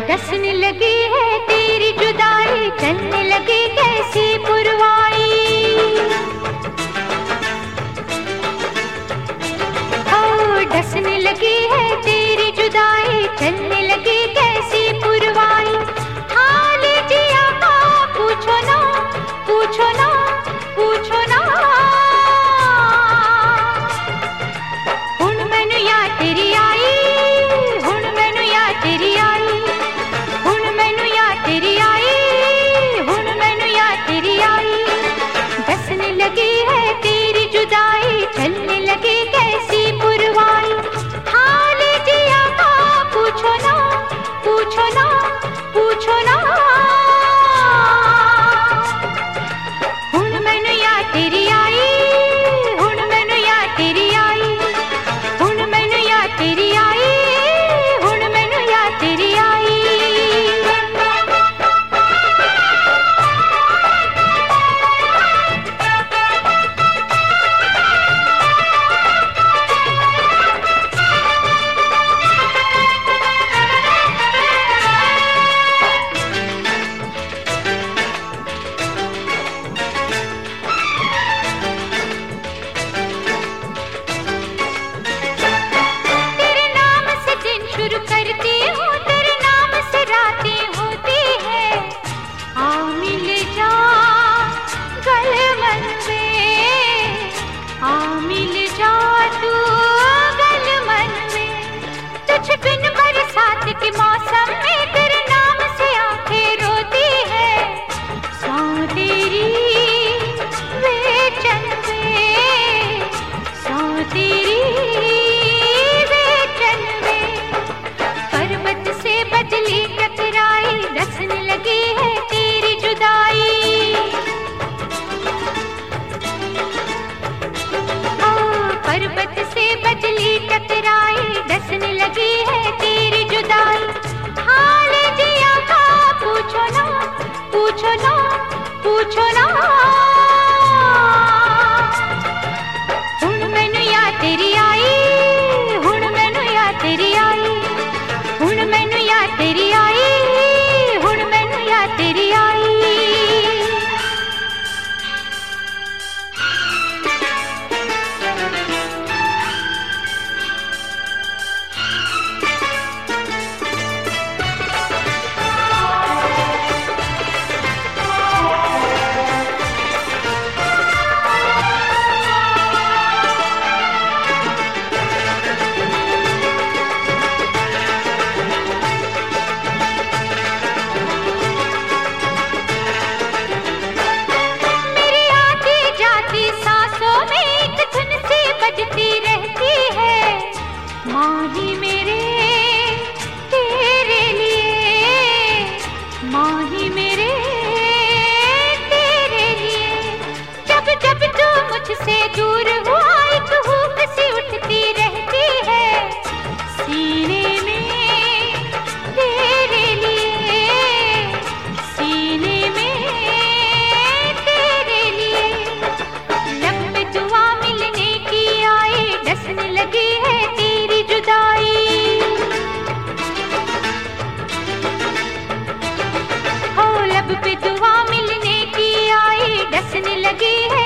डसने लगी है तेरी जुदाई, चलने लगी कैसी पुरवाई। ओ डसने लगी है तेरी जुदाई, चलने लगी कैसी पुरवाई। हाल जिया का पूछो ना, पूछो ना, पूछो ना। हुण मैनू याद तेरी आई, हुण मैनू याद तेरी आई, हुण मैनू याद तेरी आई, हुण मैनू याद तेरी आई। डसने लगी है तेरी जुदाई, चलने लगी कैसी पुरवाई। हाल जिया का पूछो ना, पूछो ना, पूछो ना। हुण मैनू याद तेरी आई, हुण मैनू याद तेरी आई, हुण मैनू याद तेरी आई, हुण मैनू याद तेरी आई। तेरे नाम से दिन शुरू करती हूँ, तेरे नाम से रातें होती है। आ मिल जा गल मन में, आ मिल जा तू गल मन में। तुझ बिन बरसात के मौसम में तेरे नाम से आंखें रोती है। सौ तेरी बेचैन में, सौ तेरी बेचैन में। पर्वत से बदली टकराई, डसने लगी है तेरी जुदाई। ओ पर्वत से बदली टकराई, डसने लगी है तेरी जुदाई। हाल जिया का पूछो ना, पूछो ना, पूछो ना। हुण मैनू याद तेरी आई, हुण मैनू याद तेरी आई, हुण मैनू याद तेरी आई, हुण मैनू याद तेरी आई। मेरी आती जाती सांसों में एक धुन सी बजती रहती है। माही मेरे तेरे लिए, माही मेरे तेरे लिए। जब जब तू मुझसे दूर हुआ, एक हुक सी उठती रहती है सीने में तेरे लिए, सीने में तेरे लिए। लब पे दुआ मिलने की आई, डसने लगी है तेरी जुदाई। हो लब पे दुआ मिलने की आई, डसने लगी है